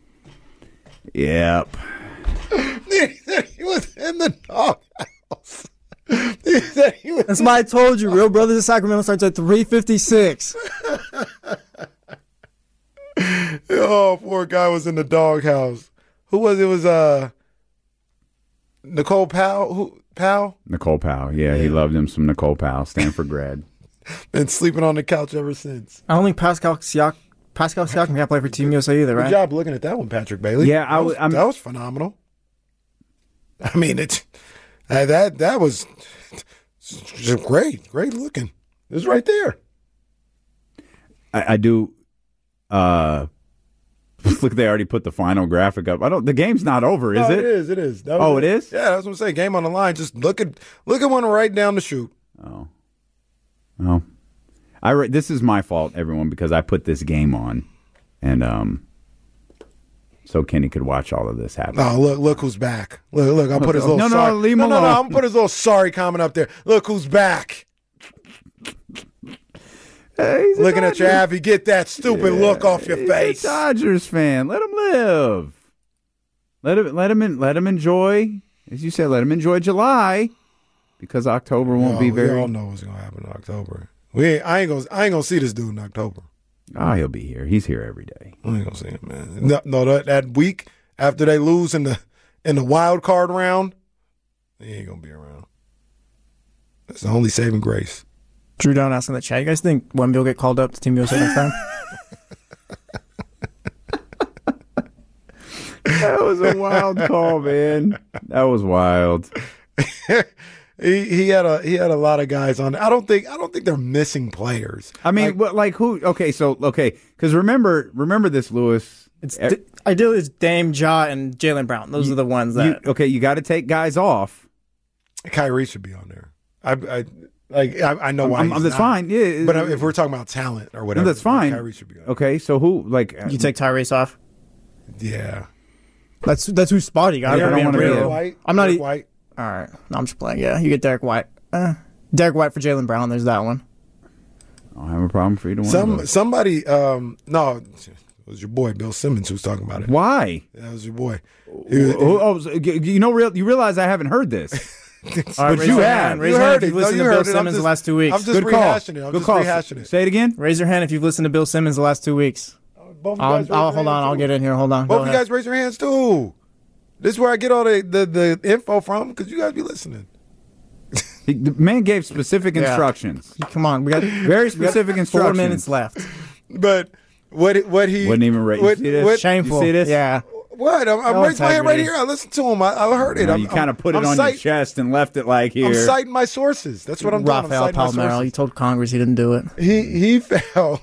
He said he was in the doghouse. That's why I told you, Real Brothers of Sacramento starts at 3:56. Oh, poor guy was in the doghouse. Who was it? It was Nicole Powell. Nicole Powell. Yeah, he loved him some Nicole Powell, Stanford grad. Been sleeping on the couch ever since. I don't think Pascal Siakam can't play for Team USA either, right? Good job looking at that one, Patrick Bailey. Yeah, that was phenomenal. I mean, that was just great looking. It was right there. I do. Look, they already put the final graphic up. The game's not over, is it? It is. It is? Yeah, that's what I'm saying. Game on the line. Just look at one right down the chute. Oh. This is my fault, everyone, because I put this game on, and so Kenny could watch all of this happen. Oh, look who's back. Look, I'll put his little sorry. Leave him alone. No, I'm gonna put his little sorry comment up there. Look who's back. Looking at your Avi, get that stupid look off your face. He's a Dodgers fan. Let him live. Let him enjoy. As you said, let him enjoy July, because October won't be very. We all know what's gonna happen in October. I ain't gonna see this dude in October. Oh, he'll be here. He's here every day. I ain't gonna see him, man. No, that week after they lose in the wild card round, he ain't gonna be around. That's the only saving grace. Drew Down asking the chat, you guys think Wemby will get called up to Team USA next time? That was a wild call, man. That was wild. He had a lot of guys on. I don't think they're missing players. I mean, who? Okay, because remember this, Lewis. Ideally, it's Dame, Ja, and Jaylen Brown. Those are the ones that. You got to take guys off. Kyrie should be on there. I know why. That's fine. Yeah, but if we're talking about talent or whatever, that's fine. Kyrie should be on. Okay, so who you take Tyrese off? Yeah, that's whose spot he got. Yeah, I don't want to be White. I'm not Derek White. All right, no, I'm just playing. Yeah, you get Derek White. Derek White for Jaylen Brown. There's that one. I don't have a problem for either one. Somebody. No, it was your boy Bill Simmons who's talking about it. Why? That was your boy. You realize I haven't heard this. All right, but you have. Raise your hand if you've listened to Bill Simmons the last 2 weeks. I'm just rehashing it. Say it again. Raise your hand if you've listened to Bill Simmons the last 2 weeks. Hold on. I'll get in here. Hold on. Both of you guys raise your hands too. This is where I get all the info from, because you guys be listening. The man gave specific instructions. Come on, we got very specific instructions. 4 minutes left. But what he wouldn't even rate. You see this? Shameful. You see this? Yeah. What? I'm raising my hand right here. I listened to him. I heard it. You kind of put it on your chest and left it like here. I'm citing my sources. That's what I'm doing. Rafael Palmeiro. He told Congress he didn't do it. He felt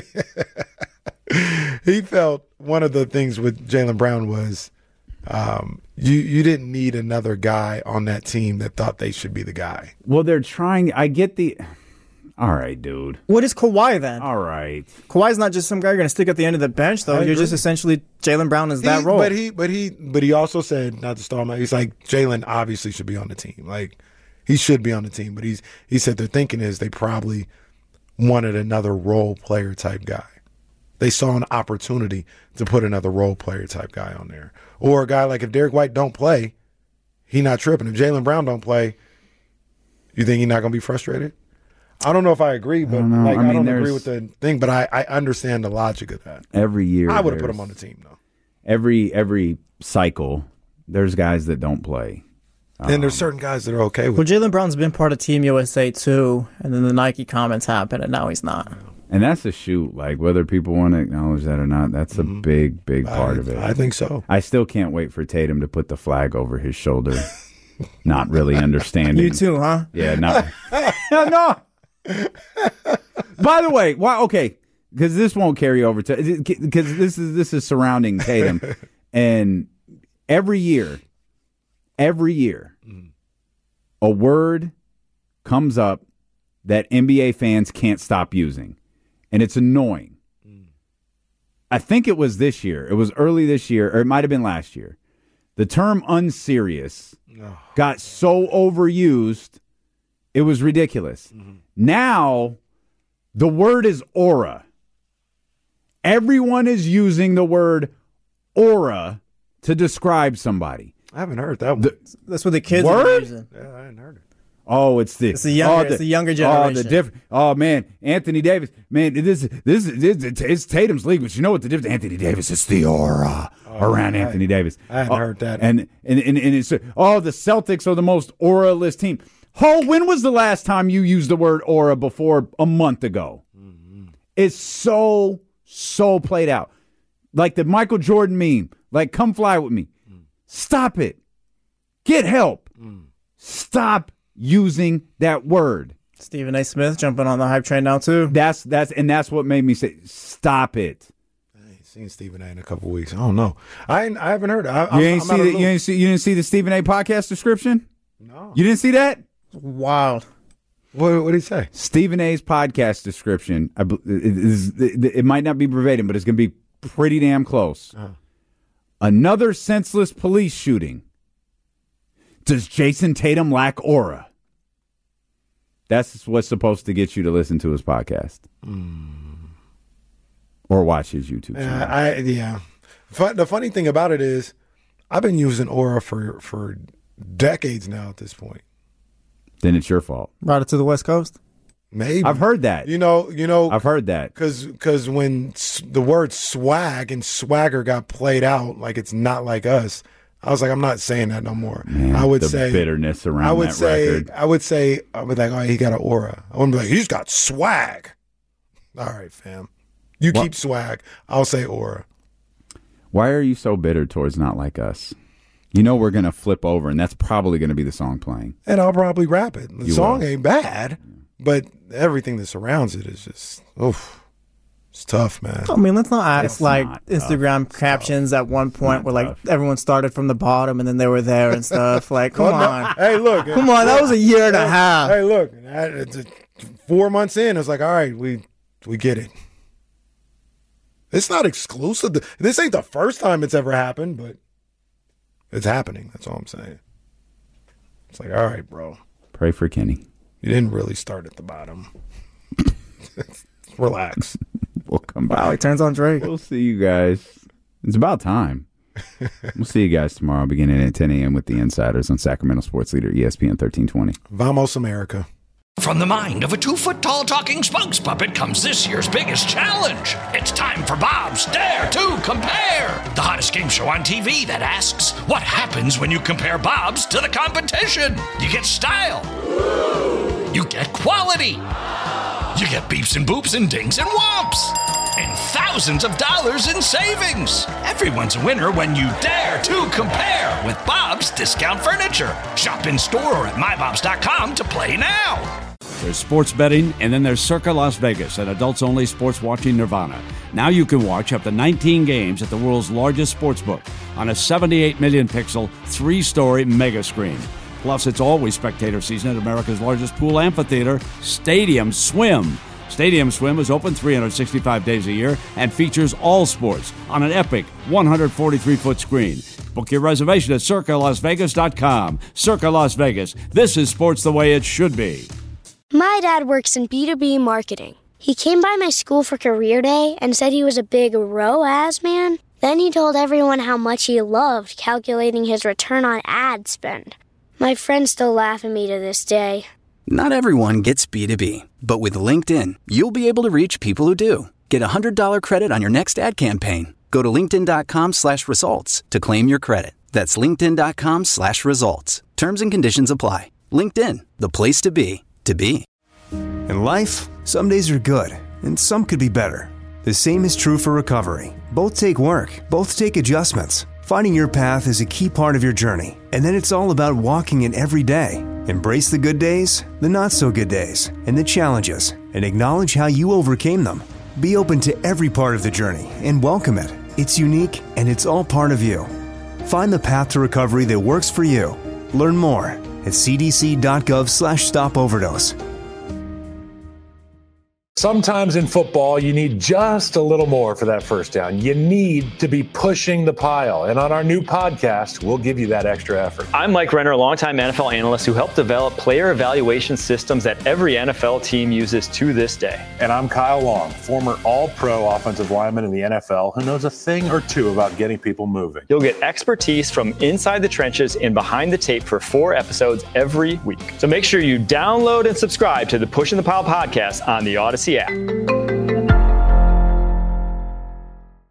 he felt one of the things with Jaylen Brown was you didn't need another guy on that team that thought they should be the guy. Well, they're trying. I get the. All right, dude. What is Kawhi then? All right. Kawhi's not just some guy you're going to stick at the end of the bench, though. You're just essentially Jaylen Brown is that role. But he also said, not to stall him out, he's like, Jaylen obviously should be on the team. Like, he should be on the team. But he said their thinking is they probably wanted another role player type guy. They saw an opportunity to put another role player type guy on there. Or a guy like, if Derek White don't play, he not tripping. If Jaylen Brown don't play, you think he's not going to be frustrated? I don't know if I agree, but I I mean, don't agree with the thing, but I understand the logic of that. Every year, I would have put him on the team, though. Every cycle, there's guys that don't play. And there's certain guys that are okay with Well, Jaylen Brown's been part of Team USA too, and then the Nike comments happened, and now he's not. And that's a shoot. Like, whether people want to acknowledge that or not, that's a big part of it. I think so. I still can't wait for Tatum to put the flag over his shoulder. Not really understanding. You too, huh? Yeah, not. No. By the way, why? Okay, because this won't carry over to because this is surrounding Tatum, and every year, a word comes up that NBA fans can't stop using, and it's annoying. I think it was this year. It was early this year, or it might have been last year. The term unserious got so overused, it was ridiculous. Now, the word is aura. Everyone is using the word aura to describe somebody. I haven't heard that one. That's what the kids Word? are using. Yeah, I hadn't heard it. Oh, it's the younger generation. Oh man, Anthony Davis. Man, it's Tatum's league, but you know what the difference? Anthony Davis is the aura around Anthony Davis. I hadn't heard that. And it's the Celtics are the most aura-less team. When was the last time you used the word aura before a month ago? It's so played out. Like the Michael Jordan meme. Like, come fly with me. Stop it. Get help. Stop using that word. Stephen A. Smith jumping on the hype train now too. That's what made me say stop it. I ain't seen Stephen A. in a couple weeks. I don't know. I haven't heard it. You didn't see the Stephen A. podcast description? No. You didn't see that? Wild. What did he say? Stephen A.'s podcast description. It might not be verbatim, but it's going to be pretty damn close. Another senseless police shooting. Does Jason Tatum lack aura? That's what's supposed to get you to listen to his podcast. Or watch his YouTube channel. The funny thing about it is I've been using aura for decades now at this point. Then it's your fault. Brought it to the West Coast? Maybe. I've heard that. You know. I've heard that. Because when the word swag and swagger got played out like it's not like us, I was like, I'm not saying that no more. Man, I would the say bitterness around that record. I would be like, oh, he got an aura. I wouldn't be like, he's got swag. All right, fam. You keep swag. I'll say aura. Why are you so bitter towards Not Like Us? You know we're going to flip over, and that's probably going to be the song playing. And I'll probably rap it. The song will. ain't bad, but everything that surrounds it is just, it's tough, man. I mean, let's not act It's like not Instagram captions at one point were like everyone started from the bottom and then they were there and stuff. Like, come on. Hey, look. Come on, that was a year and a half. Hey, look. 4 months in, it's like, all right, we get it. It's not exclusive. This ain't the first time it's ever happened, but it's happening. That's all I'm saying. It's like, all right, bro. Pray for Kenny. You didn't really start at the bottom. Relax. We'll come back. Wow, he turns on Drake. We'll see you guys. It's about time. We'll see you guys tomorrow beginning at 10 a.m. with the Insiders on Sacramento Sports Leader ESPN 1320. Vamos America. From the mind of a 2-foot-tall talking spokes puppet comes this year's biggest challenge. It's time for Bob's Dare to Compare, the hottest game show on TV that asks, what happens when you compare Bob's to the competition? You get style. You get quality. You get beeps and boops and dings and whomps. And thousands of dollars in savings. Everyone's a winner when you dare to compare with Bob's Discount Furniture. Shop in store or at mybobs.com to play now. There's sports betting, and then there's Circa Las Vegas, an adults-only sports watching nirvana. Now you can watch up to 19 games at the world's largest sports book on a 78 million pixel, 3-story mega screen. Plus, it's always spectator season at America's largest pool amphitheater, Stadium Swim. Stadium Swim is open 365 days a year and features all sports on an epic 143-foot screen. Book your reservation at CircaLasVegas.com. Circa Las Vegas. This is sports the way it should be. My dad works in B2B marketing. He came by my school for career day and said he was a big ROAS man. Then he told everyone how much he loved calculating his return on ad spend. My friends still laugh at me to this day. Not everyone gets B2B, but with LinkedIn, you'll be able to reach people who do. Get a $100 credit on your next ad campaign. Go to linkedin.com/results to claim your credit. That's linkedin.com/results. Terms and conditions apply. LinkedIn, the place to be, to be. In life, some days are good, and some could be better. The same is true for recovery. Both take work, both take adjustments. Finding your path is a key part of your journey, and then it's all about walking it every day. Embrace the good days, the not-so-good days, and the challenges, and acknowledge how you overcame them. Be open to every part of the journey and welcome it. It's unique, and it's all part of you. Find the path to recovery that works for you. Learn more at cdc.gov/stopoverdose. Sometimes in football, you need just a little more for that first down. You need to be pushing the pile. And on our new podcast, we'll give you that extra effort. I'm Mike Renner, a longtime NFL analyst who helped develop player evaluation systems that every NFL team uses to this day. And I'm Kyle Long, former all-pro offensive lineman in the NFL who knows a thing or two about getting people moving. You'll get expertise from inside the trenches and behind the tape for 4 episodes every week. So make sure you download and subscribe to the Pushing the Pile podcast on the Odyssey app.